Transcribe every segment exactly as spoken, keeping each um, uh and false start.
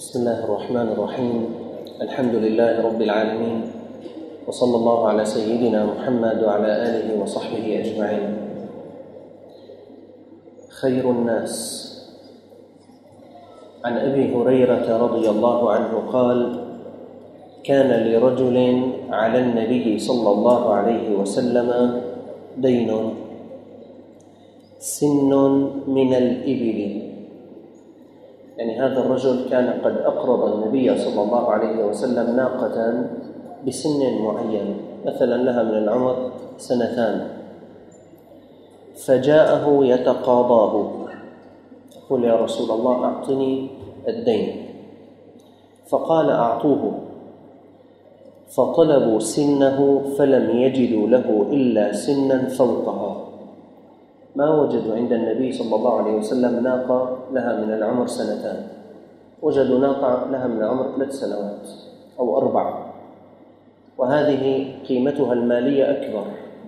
بسم الله الرحمن الرحيم. الحمد لله رب العالمين، وصلى الله على سيدنا محمد وعلى آله وصحبه أجمعين. خير الناس. عن أبي هريرة رضي الله عنه قال: كان لرجل على النبي صلى الله عليه وسلم دين سن من الإبل، يعني هذا الرجل كان قد أقرض النبي صلى الله عليه وسلم ناقة بسن معين، مثلا لها من العمر سنتان، فجاءه يتقاضاه، يقول: يا رسول الله أعطني الدين. فقال: أعطوه. فطلبوا سنه فلم يجدوا له إلا سنا فوقها، ما وجدوا عند النبي صلى الله عليه وسلم ناقة لها من العمر سنتان، وجدوا ناقة لها من العمر ثلاث سنوات أو أربع، وهذه قيمتها المالية أكبر.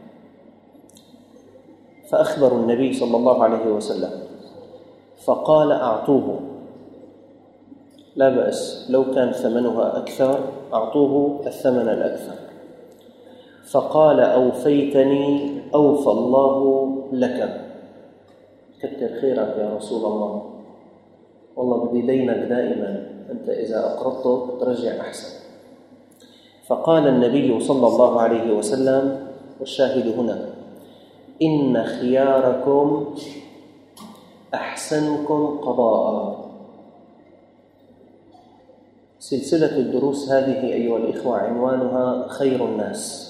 فأخبروا النبي صلى الله عليه وسلم، فقال: أعطوه، لا بأس، لو كان ثمنها أكثر أعطوه الثمن الأكثر. فقال: أوفيتني أوفى الله لك، كتر خيرك يا رسول الله، والله بدي دينك دائما، أنت إذا أقرضته ترجع أحسن. فقال النبي صلى الله عليه وسلم، والشاهد هنا: إن خياركم أحسنكم قضاء. سلسلة الدروس هذه أيها الإخوة عنوانها خير الناس.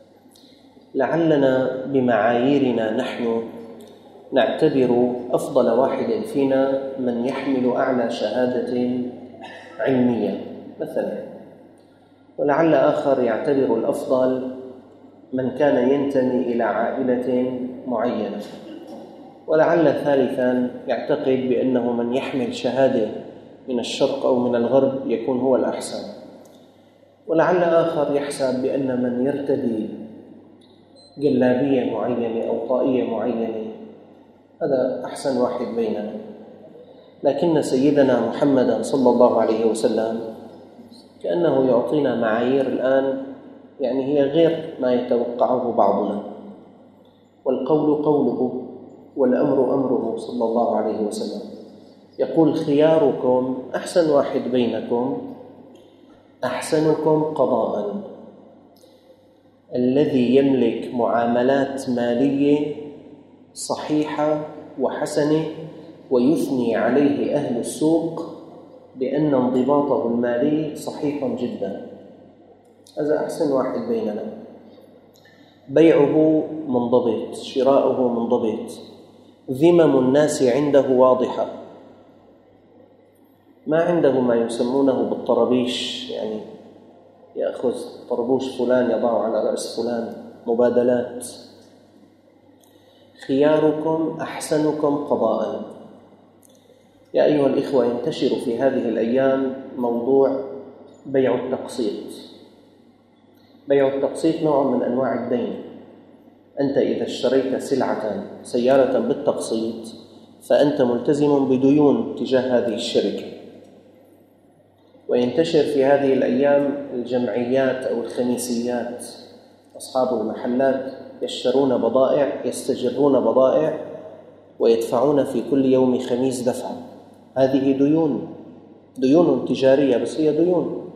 لعلنا بمعاييرنا نحن نعتبر أفضل واحد فينا من يحمل أعلى شهادة علمية مثلا، ولعل آخر يعتبر الأفضل من كان ينتمي إلى عائلة معينة، ولعل ثالثا يعتقد بأنه من يحمل شهادة من الشرق أو من الغرب يكون هو الأحسن، ولعل آخر يحسب بأن من يرتدي جلابية معينة أو طاقية معينة هذا أحسن واحد بيننا. لكن سيدنا محمدا صلى الله عليه وسلم كأنه يعطينا معايير الآن يعني هي غير ما يتوقعه بعضنا، والقول قوله والأمر أمره صلى الله عليه وسلم. يقول: خياركم، أحسن واحد بينكم، أحسنكم قضاء، الذي يملك معاملات مالية صحيحة وحسنة ويثني عليه أهل السوق بأن انضباطه المالي صحيح جدا، هذا أحسن واحد بيننا. بيعه منضبط، شراؤه منضبط، ذمم الناس عنده واضحة، ما عنده ما يسمونه بالطرابيش، يعني يأخذ طربوش فلان يضعه على رأس فلان، مبادلات. خياركم أحسنكم قضاء. يا أيها الإخوة، ينتشر في هذه الأيام موضوع بيع التقسيط. بيع التقسيط نوع من أنواع الدين. أنت إذا اشتريت سلعة سيارة بالتقسيط فأنت ملتزم بديون تجاه هذه الشركة. وينتشر في هذه الأيام الجمعيات أو الخميسيات، أصحاب المحلات يشترون بضائع، يستجرون بضائع ويدفعون في كل يوم خميس دفع. هذه ديون، ديون تجارية، بس هي ديون.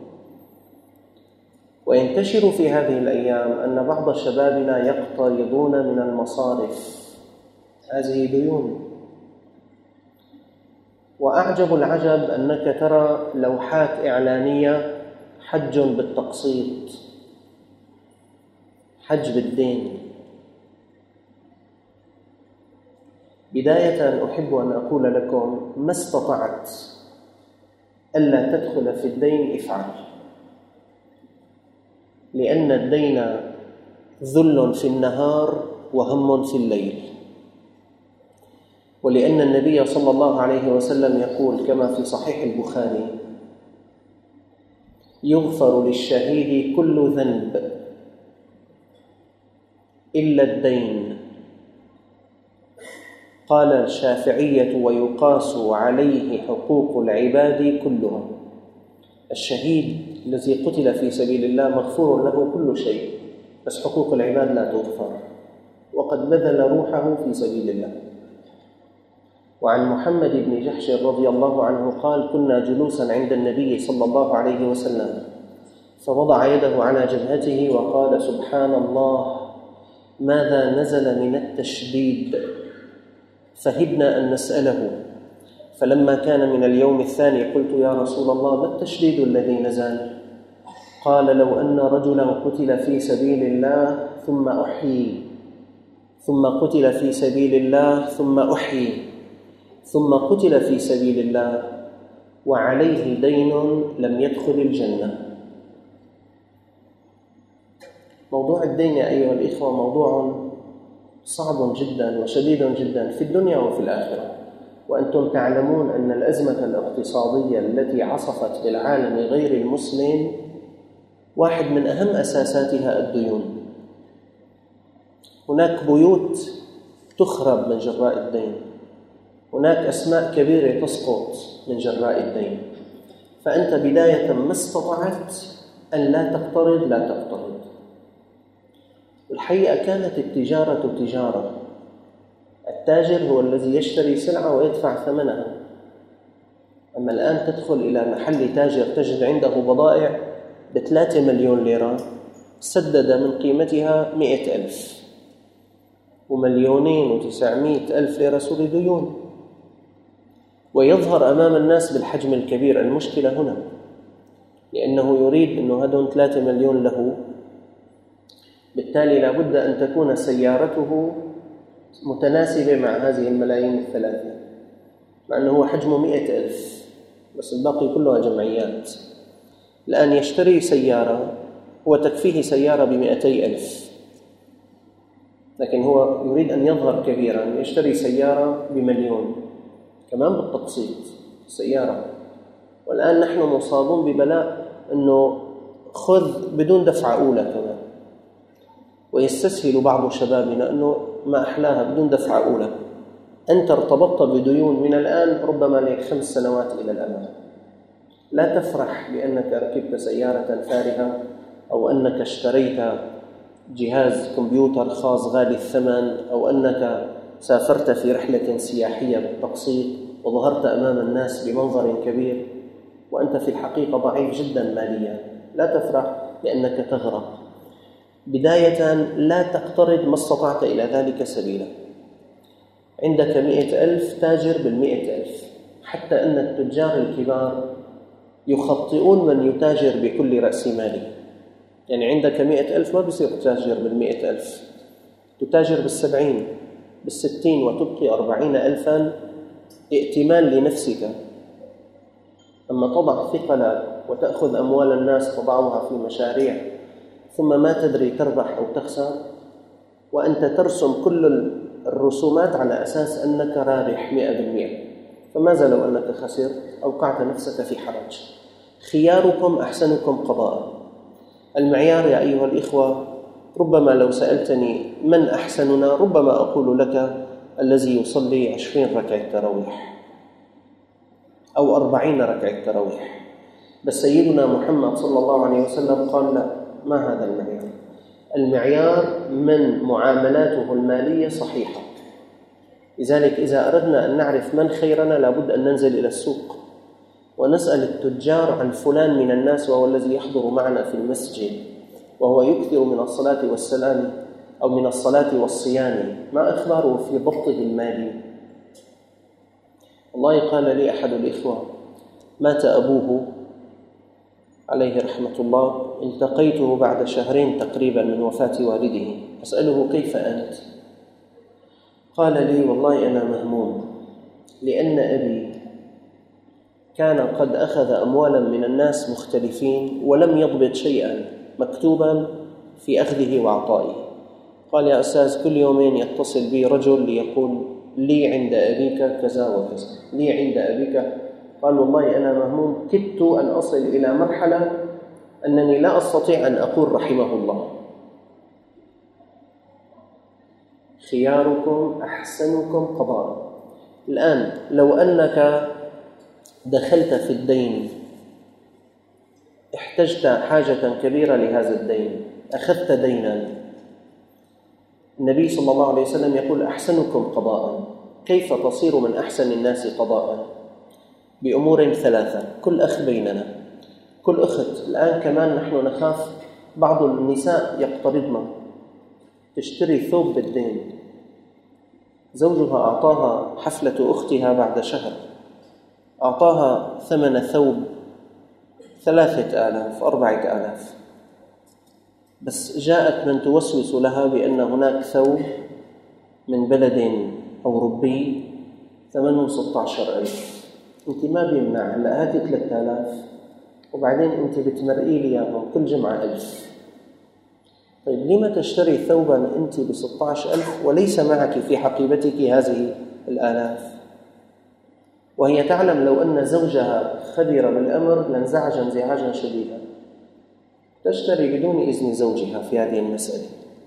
وينتشر في هذه الأيام أن بعض شبابنا يقترضون من المصارف، هذه ديون. وأعجب العجب أنك ترى لوحات إعلانية: حج بالتقسيط، حج بالدين. بداية أحب أن أقول لكم: ما استطعت ألا تدخل في الدين افعل، لأن الدين ذل في النهار وهم في الليل. ولأن النبي صلى الله عليه وسلم يقول كما في صحيح البخاري: يغفر للشهيد كل ذنب إلا الدين. قال الشافعية: ويقاس عليه حقوق العباد كلهم. الشهيد الذي قتل في سبيل الله مغفور له كل شيء، بس حقوق العباد لا تغفر، وقد بذل روحه في سبيل الله. وعن محمد بن جحش رضي الله عنه قال: كنا جلوسا عند النبي صلى الله عليه وسلم فوضع يده على جبهته وقال: سبحان الله، ماذا نزل من التشديد؟ فهبنا أن نسأله، فلما كان من اليوم الثاني قلت: يا رسول الله، ما التشديد الذي نزل؟ قال: لو أن رجلا قتل في سبيل الله ثم أحيي، ثم قتل في سبيل الله ثم أحيي، ثم قتل في سبيل الله وعليه دين لم يدخل الجنة. موضوع الدين يا أيها الإخوة موضوع صعب جدا وشديد جدا في الدنيا وفي الآخرة، وأنتم تعلمون أن الأزمة الاقتصادية التي عصفت بالعالم غير المسلم واحد من أهم أساساتها الديون. هناك بيوت تخرب من جراء الدين، هناك أسماء كبيرة تسقط من جراء الدين. فأنت بداية ما استطعت أن لا تقترض لا تقترض. الحقيقة كانت التجارة تجارة، التاجر هو الذي يشتري سلعة ويدفع ثمنها. أما الآن تدخل إلى محل تاجر تجد عنده بضائع بثلاثة مليون ليرة سدد من قيمتها مئة ألف، ومليونين وتسعمائة ألف ليرة سوري ديون، ويظهر أمام الناس بالحجم الكبير. المشكلة هنا لأنه يريد أنه هذون ثلاثة مليون له، بالتالي لابد أن تكون سيارته متناسبة مع هذه الملايين الثلاثة، مع أنه هو حجمه مئة ألف بس الباقي كلها جمعيات. الآن يشتري سيارة وتكفيه سيارة بمئتي ألف، لكن هو يريد أن يظهر كبيرا، يشتري سيارة بمليون كمان بالتقسيط سيارة. والآن نحن مصابون ببلاء أنه خذ بدون دفعة أولى كمان، ويستسهل بعض شبابنا أنه ما أحلاها بدون دفعة أولى. أنت ارتبطت بديون من الآن ربما لك خمس سنوات إلى الأمام. لا تفرح بأنك ركبت سيارة فارهة أو أنك اشتريت جهاز كمبيوتر خاص غالي الثمن أو أنك سافرت في رحلة سياحية بالتقسيط وظهرت أمام الناس بمنظر كبير وأنت في الحقيقة ضعيف جدا ماليا. لا تفرح لأنك تغرق. بداية لا تقترض ما استطعت إلى ذلك سبيلا. عندك مئة ألف، تاجر بالمئة ألف. حتى أن التجار الكبار يخطئون من يتاجر بكل رأس ماله. يعني عندك مئة ألف ما بصير تتاجر بالمئة ألف، تتاجر بالسبعين بالستين وتبقي أربعين ألفا ائتمان لنفسك. أما تضع ثقلك وتأخذ أموال الناس تضعها في مشاريع ثم ما تدري تربح أو تخسر، وأنت ترسم كل الرسومات على أساس أنك رابح مئة بالمئة، فماذا لو أنك خسر؟ أوقعت نفسك في حرج. خياركم أحسنكم قضاء. المعيار يا أيها الإخوة، ربما لو سألتني من أحسننا ربما أقول لك الذي يصلي عشرين ركعة تراويح أو أربعين ركعة تراويح. بس سيدنا محمد صلى الله عليه وسلم قال لا، ما هذا المعيار. المعيار من معاملاته المالية صحيحة. لذلك إذا أردنا أن نعرف من خيرنا لابد أن ننزل إلى السوق ونسأل التجار عن فلان من الناس، وهو الذي يحضر معنا في المسجد وهو يكثر من الصلاة والسلام أو من الصلاة والصيام، ما أخباره في ضبطه المالي. والله قال لي أحد الإخوة مات أبوه عليه رحمة الله، التقيته بعد شهرين تقريبا من وفاة والده، أسأله كيف أنت؟ قال لي والله أنا مهموم، لأن أبي كان قد أخذ أموالا من الناس مختلفين ولم يضبط شيئا مكتوبا في أخذه وعطائه. قال يا أستاذ كل يومين يتصل بي رجل ليقول لي عند أبيك كذا وكذا، لي عند أبيك. قال والله أنا مهموم، كدت أن أصل إلى مرحلة أنني لا أستطيع أن أقول رحمه الله. خياركم أحسنكم قضاء. الآن لو أنك دخلت في الدين احتجت حاجة كبيرة لهذا الدين، أخذت دينا، النبي صلى الله عليه وسلم يقول: أحسنكم قضاء. كيف تصير من أحسن الناس قضاء؟ بأمور ثلاثة. كل أخ بيننا، كل أخت، الآن كمان نحن نخاف بعض النساء يقترضن، تشتري ثوب بالدين، زوجها أعطاها حفلة أختها بعد شهر، أعطاها ثمن ثوب ثلاثة آلاف أربعة آلاف، بس جاءت من توسوس لها بأن هناك ثوب من بلد أوروبي ثمنه ستة عشر ألف. أنت ما بيمنع، هلأ هاتي ثلاثة آلاف وبعدين أنت بتمرئي لي إياهم كل جمعة ألف. طيب لما تشتري ثوبا أنت بستة عشر ألف وليس معك في حقيبتك هذه الآلاف؟ وهي تعلم لو أن زوجها خبر بالأمر لانزعج انزعاجا شديدا. تشتري بدون إذن زوجها في هذه المسألة.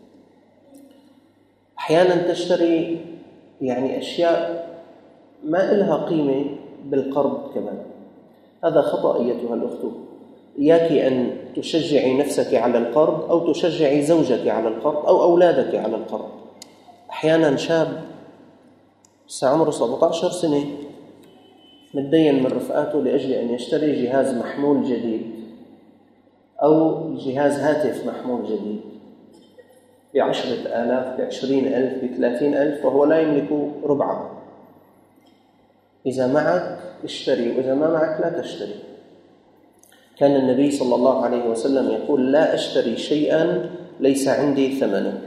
أحيانا تشتري يعني أشياء ما إلها قيمة بالقرض كمان. هذا خطأ أيتها الأخت. إياك أن تشجعي نفسك على القرض أو تشجعي زوجك على القرض أو أولادك على القرض. أحيانا شاب عمره سبعة عشر سنة متدين من رفقاته لأجل أن يشتري جهاز محمول جديد أو جهاز هاتف محمول جديد بعشرة آلاف، بعشرين ألف، بثلاثين ألف، وهو لا يملك ربعه. إذا معك اشتري، وإذا ما معك لا تشتري. كان النبي صلى الله عليه وسلم يقول: لا أشتري شيئا ليس عندي ثمنه.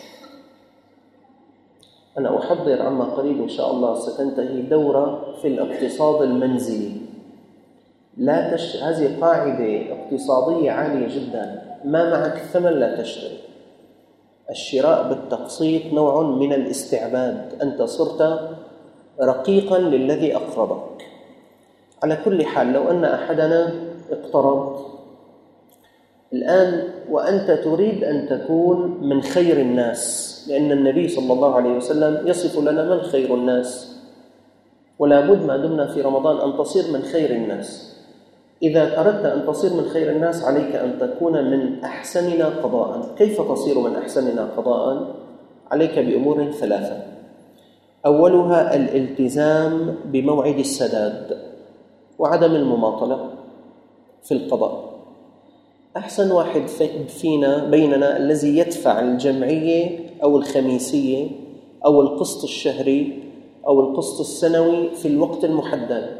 أنا أحضر عما قريب إن شاء الله ستنتهي دورة في الاقتصاد المنزلي. لا تش... هذه قاعدة اقتصادية عالية جدا. ما معك ثمن لا تشتري. الشراء بالتقسيط نوع من الاستعباد. أنت صرت رقيقا للذي أقرضك. على كل حال، لو أن أحدنا اقترض الآن وأنت تريد أن تكون من خير الناس، لأن النبي صلى الله عليه وسلم يصف لنا من خير الناس، ولا بد ما دمنا في رمضان أن تصير من خير الناس. إذا أردت أن تصير من خير الناس عليك أن تكون من أحسننا قضاء. كيف تصير من أحسننا قضاء؟ عليك بأمور ثلاثة. أولها الالتزام بموعد السداد وعدم المماطلة في القضاء. أحسن واحد فينا بيننا الذي يدفع الجمعية أو الخميسية أو القسط الشهري أو القسط السنوي في الوقت المحدد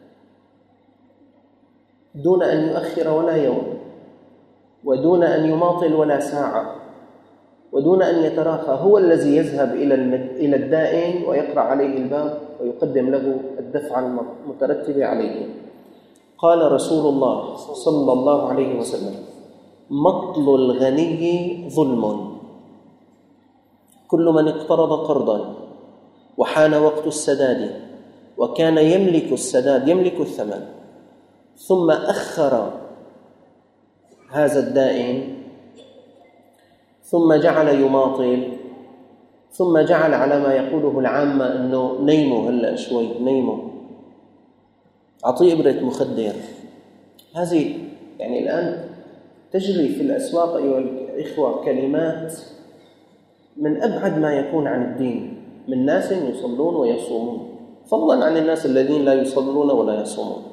دون أن يؤخر ولا يوم، ودون أن يماطل ولا ساعة، ودون أن يتراخى. هو الذي يذهب إلى الدائن ويقرأ عليه الباب ويقدم له الدفع المترتب عليه. قال رسول الله صلى الله عليه وسلم: مطل الغني ظلم. كل من اقترض قرضا وحان وقت السداد وكان يملك السداد، يملك الثمن، ثم أخر هذا الدائن، ثم جعل يماطل، ثم جعل على ما يقوله العامة أنه نيمه هلأ شوي، نيمه، أعطيه إبرة مخدر. هذه يعني الآن تجري في الأسواق أيها الإخوة كلمات من أبعد ما يكون عن الدين، من ناس يصلون ويصومون، فضلا عن الناس الذين لا يصلون ولا يصومون.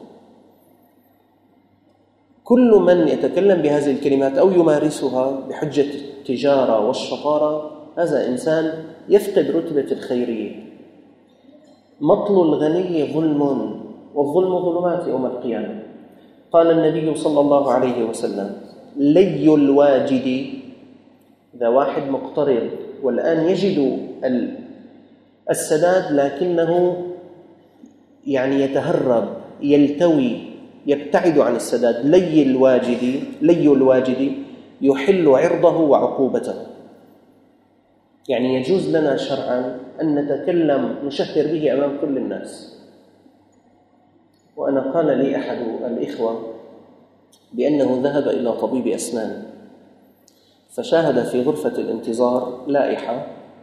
كل من يتكلم بهذه الكلمات أو يمارسها بحجة التجارة والشطارة هذا إنسان يفقد رتبة الخيرية. مطل الغني ظلم، والظلم ظلمات يوم القيامة. قال النبي صلى الله عليه وسلم: لي الواجد، إذا واحد مقترض والآن يجد السداد لكنه يعني يتهرب، يلتوي، يبتعد عن السداد، لي الواجد، لي الواجد يحل عرضه وعقوبته. يعني يجوز لنا شرعا أن نتكلم نشهر به أمام كل الناس. وأنا قال لي أحد الإخوة بأنه ذهب إلى طبيب أسنان فشاهد في غرفة الانتظار لائحة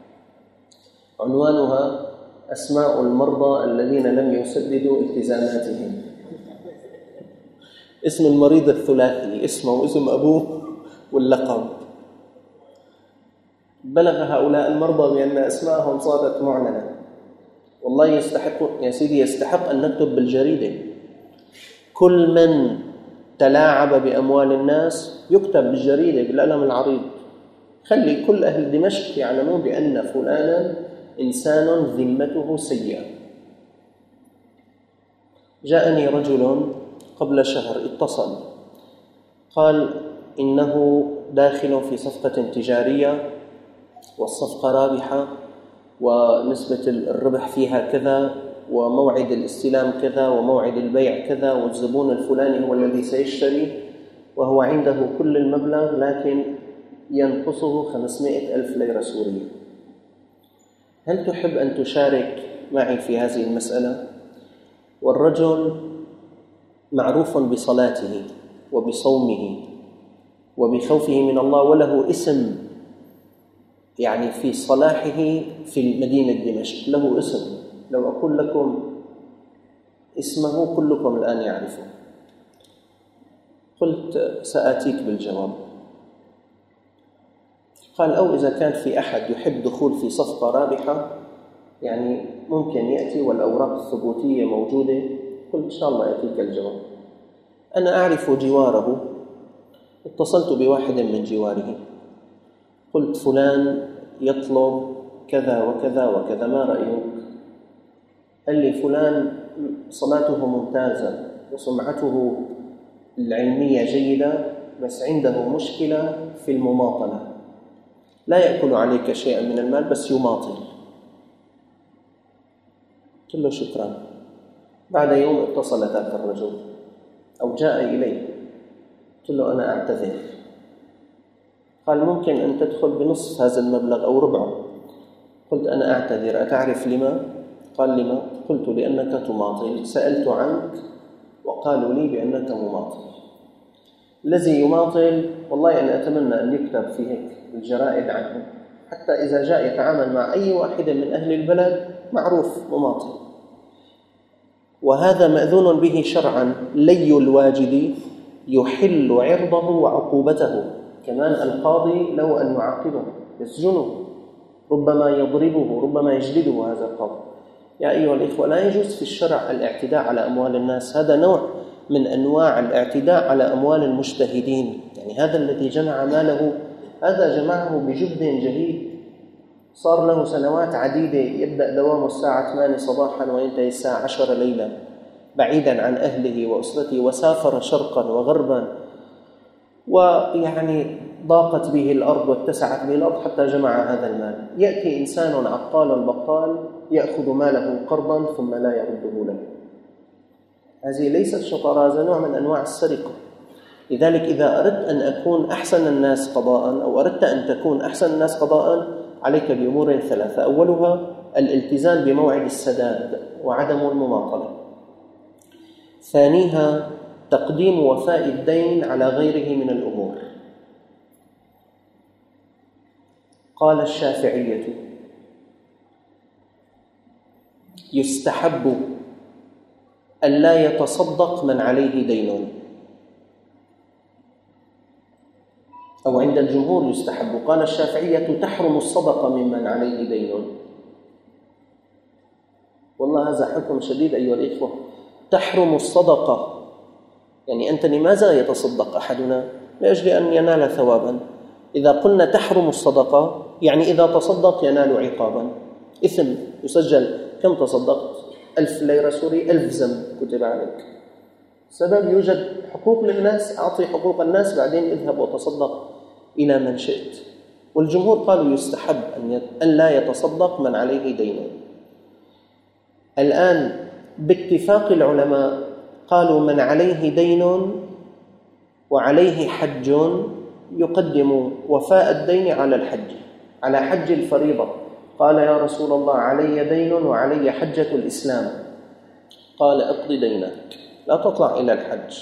عنوانها: أسماء المرضى الذين لم يسددوا التزاماتهم. اسم المريض الثلاثي، اسمه واسم أبوه واللقب. بلغ هؤلاء المرضى بأن أسماءهم صارت معلنة. والله يستحق يا سيدي، يستحق أن نكتب بالجريدة كل من تلاعب بأموال الناس يكتب بالجريدة بالقلم العريض، خلي كل أهل دمشق يعلمون بأن فلانا إنسان ذمته سيئة. جاءني رجل قبل شهر اتصل قال إنه داخل في صفقة تجارية والصفقة رابحة ونسبة الربح فيها كذا وموعد الاستلام كذا وموعد البيع كذا والزبون الفلاني هو الذي سيشتري، وهو عنده كل المبلغ لكن ينقصه خمسمائة ألف ليرة سورية. هل تحب أن تشارك معي في هذه المسألة؟ والرجل معروف بصلاته وبصومه وبخوفه من الله، وله اسم يعني في صلاحه في مدينة دمشق، له اسم لو أقول لكم اسمه كلكم الآن يعرفه. قلت سآتيك بالجواب. قال أو إذا كان في أحد يحب دخول في صفقة رابحة يعني ممكن يأتي والأوراق الثبوتية موجودة. قلت إن شاء الله يأتيك الجواب. أنا أعرف جواره، اتصلت بواحد من جواره قلت فلان يطلب كذا وكذا وكذا، ما رأيك؟ قال لي فلان صلاته ممتازة وسمعته العلمية جيدة، بس عنده مشكلة في المماطلة، لا يأكل عليك شيئا من المال بس يماطل. قلت له شكرا. بعد يوم اتصل ذاك الرجل أو جاء إلي، قلت له أنا أعتذر. قال ممكن أن تدخل بنصف هذا المبلغ أو ربعه. قلت أنا أعتذر. أتعرف لما؟ قال لما؟ قلت لأنك تماطل، سألت عنك وقالوا لي بأنك مماطل. الذي يماطل والله أنا أتمنى أن يكتب في هيك الجرائد عنه، حتى إذا جاء يتعامل مع أي واحد من أهل البلد معروف مماطل. وهذا مأذون به شرعا. لي الواجد يحل عرضه وعقوبته. كمان القاضي له أن يعاقبه، يسجنه، ربما يضربه، ربما يجلده هذا القاضي. يا أيها الإخوة، لا يجوز في الشرع الاعتداء على أموال الناس. هذا نوع من أنواع الاعتداء على أموال المجتهدين. يعني هذا الذي جمع ماله هذا جمعه بجهد جهيد، صار له سنوات عديدة يبدأ دوامه الساعة ثمانية صباحا وينتهي الساعة عشرة ليلا، بعيدا عن أهله وأسرته، وسافر شرقا وغربا، ويعني ضاقت به الأرض واتسعت به الأرض حتى جمع هذا المال. يأتي إنسان عطال البقال يأخذ ماله قرضا ثم لا يرده له. هذه ليست شطارة، هذا نوع من أنواع السرقة. لذلك إذا أردت أن أكون أحسن الناس قضاء أو أردت أن تكون أحسن الناس قضاء عليك بأمور ثلاثة. أولها الالتزام بموعد السداد وعدم المماطلة. ثانيها تقديم وفاء الدين على غيره من الأمور. قال الشافعية يستحب أن لا يتصدق من عليه دين، أو عند الجمهور يستحب. قال الشافعية تحرم الصدقة ممن عليه دين. والله هذا حكم شديد أيها الإخوة. تحرم الصدقة، يعني أنت لماذا يتصدق أحدنا؟ لأجل أن ينال ثوابا. إذا قلنا تحرم الصدقة يعني إذا تصدق ينال عقابا، إثم يسجل. كم تصدقت؟ ألف ليرة سوري، ألف ذنب كتب عليك. سبب يوجد حقوق للناس، أعطي حقوق الناس بعدين اذهب وتصدق إلى من شئت. والجمهور قالوا يستحب أن لا يتصدق من عليه دين. الآن باتفاق العلماء قالوا من عليه دين وعليه حج يقدم وفاء الدين على الحج، على حج الفريضة. قال يا رسول الله علي دين وعلي حجة الإسلام. قال اقض دينك، لا تطلع إلى الحج.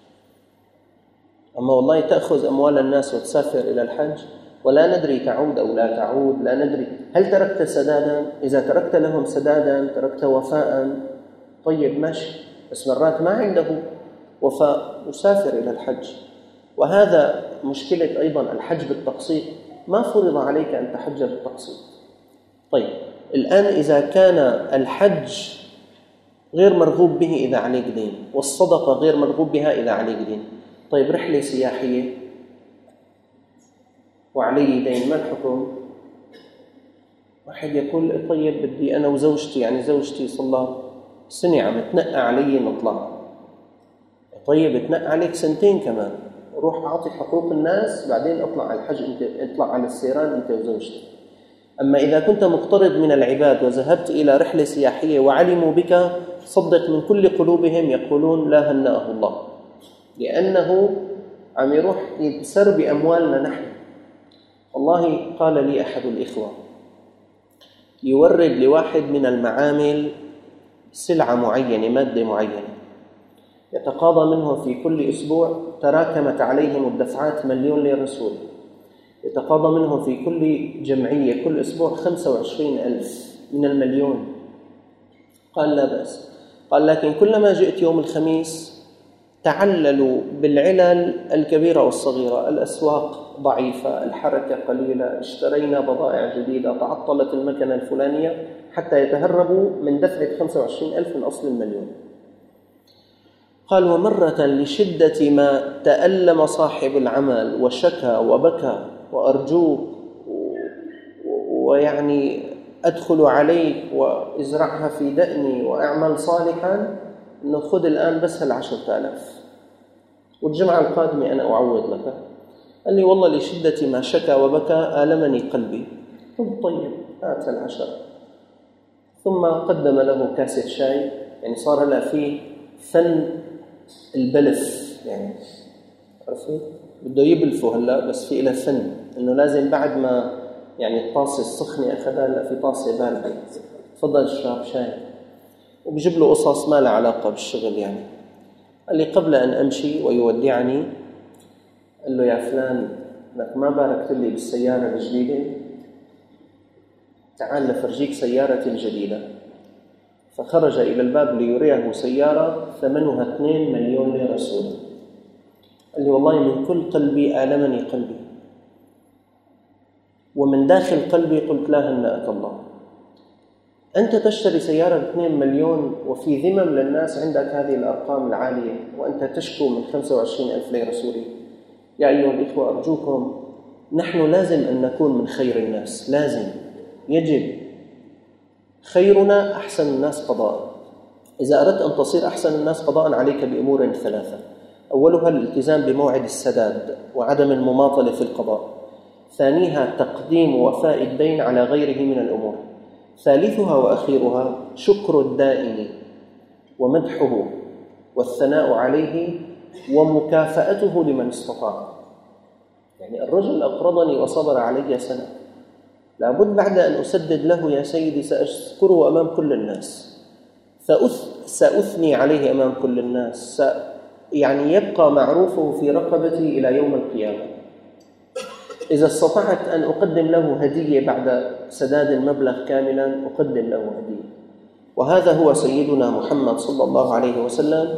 أما والله تأخذ أموال الناس وتسافر إلى الحج ولا ندري تعود أو لا تعود، لا ندري. هل تركت سدادا؟ إذا تركت لهم سدادا، تركت وفاء، طيب ماشي، بس مرات ما عنده وفاء يسافر إلى الحج. وهذا مشكلة أيضا الحج بالتقسيط، ما فرض عليك أن تحج بالتقسيط. طيب الآن إذا كان الحج غير مرغوب به إذا عليك دين، والصدقة غير مرغوب بها إذا عليك دين، طيب رحلة سياحية وعلي دين، ما الحكم؟ واحد يقول طيب بدي أنا وزوجتي، يعني زوجتي صلى الله سنة عم تنقى علي نطلع. طيب تنقى عليك سنتين كمان، روح أعطي حقوق الناس بعدين اطلع على الحج، انت اطلع على السيران انت وزوجتك. أما إذا كنت مقترض من العباد وذهبت إلى رحلة سياحية وعلموا بك، صدق من كل قلوبهم يقولون لا هنأه الله، لأنه عم يروح يتسر بأموالنا نحن. والله قال لي أحد الإخوة يورد لواحد من المعامل سلعة معينة، مادة معينة، يتقاضى منه في كل أسبوع، تراكمت عليهم الدفعات مليون ليرة سوري، يتقاضى منه في كل جمعية كل أسبوع خمسة وعشرين ألف من المليون. قال لا بأس، قال لكن كلما جئت يوم الخميس تعللوا بالعلل الكبيرة والصغيرة، الأسواق ضعيفة، الحركة قليلة، اشترينا بضائع جديدة، تعطلت المكنة الفلانية، حتى يتهربوا من دفعة خمسة وعشرين ألف من أصل المليون. قال ومرة لشدة ما تألم صاحب العمل وشكى وبكى وأرجوك ويعني أدخل عليك وازرعها في دأني وأعمل صالحا، أنه خذ الآن بس هالعشرة آلاف والجمعة القادمة أنا أعوض لك. قال لي والله لشدة ما شكى وبكى آلمني قلبي. قلت طيب هات العشرة. ثم قدم له كاسة شاي، يعني صار هلا فيه فن البلف، يعني عرفتي بده يبلفه هلا، بس في له فن انه لازم بعد ما يعني الطاسه السخنه اخذها هلا في طاسه بارده، تفضل اشرب شاي، وبجيب له قصص ما لها علاقه بالشغل. يعني قال لي قبل ان امشي ويودعني، قال له يا فلان لك ما باركت لي بالسياره الجديده، تعال لفرجيك سيارتي الجديده. فخرج إلى الباب ليريه سيارة ثمنها اثنين مليون ليرة سوري. قال لي والله من كل قلبي آلمني قلبي، ومن داخل قلبي قلت لا هنأك الله. أنت تشتري سيارة اثنين مليون وفي ذمم للناس عندك هذه الأرقام العالية، وأنت تشكو من خمسة وعشرين ألف ليرة سوري. يا أيها الإخوة أرجوكم، نحن لازم أن نكون من خير الناس، لازم يجب خيرنا أحسن الناس قضاء. إذا أردت أن تصير أحسن الناس قضاء عليك بأمور ثلاثة: أولها الالتزام بموعد السداد وعدم المماطلة في القضاء، ثانيها تقديم وفاء الدين على غيره من الأمور، ثالثها وأخيرها شكر الدائن ومدحه والثناء عليه ومكافأته لمن استطاع. يعني الرجل أقرضني وصبر علي سنة، لابد بعد أن أسدد له يا سيدي سأشكره أمام كل الناس، سأثني عليه أمام كل الناس، يعني يبقى معروفه في رقبتي إلى يوم القيامة. إذا استطعت أن أقدم له هدية بعد سداد المبلغ كاملا أقدم له هدية. وهذا هو سيدنا محمد صلى الله عليه وسلم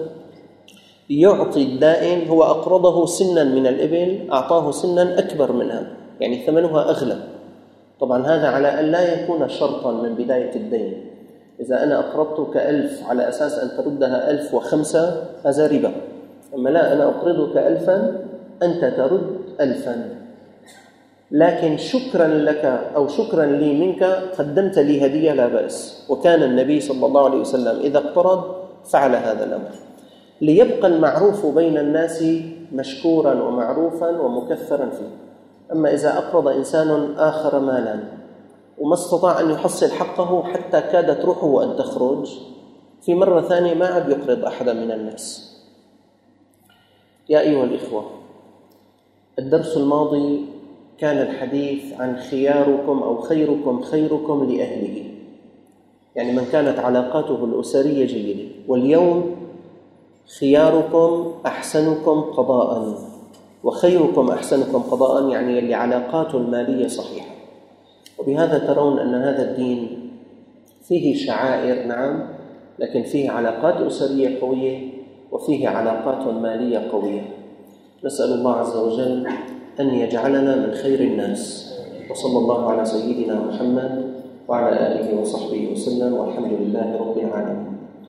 يعطي الدائن، هو أقرضه سنا من الإبل أعطاه سنا أكبر منها، يعني ثمنها أغلى. طبعا هذا على أن لا يكون شرطا من بداية الدين. إذا أنا أقرضتك ألف على أساس أن تردها ألف وخمسة هذا ربا، أما لا، أنا أقرضك ألفا أنت ترد ألفا، لكن شكرا لك أو شكرا لي منك قدمت لي هدية لا بأس. وكان النبي صلى الله عليه وسلم إذا اقترض فعل هذا الأمر ليبقى المعروف بين الناس مشكورا ومعروفا ومكثرا فيه. أما إذا أقرض إنسان آخر مالا وما استطاع أن يحصل حقه حتى كادت روحه أن تخرج، في مرة ثانية ما عاد يقرض أحدا من الناس. يا أيها الإخوة، الدرس الماضي كان الحديث عن خياركم أو خيركم خيركم لأهله، يعني من كانت علاقاته الأسرية جيدة. واليوم خياركم أحسنكم قضاء، وخيركم أحسنكم قضاء يعني اللي علاقاته المالية صحيحة. وبهذا ترون أن هذا الدين فيه شعائر نعم، لكن فيه علاقات أسرية قوية، وفيه علاقات مالية قوية. نسأل الله عز وجل أن يجعلنا من خير الناس. وصلى الله على سيدنا محمد وعلى آله وصحبه وسلم، والحمد لله رب العالمين.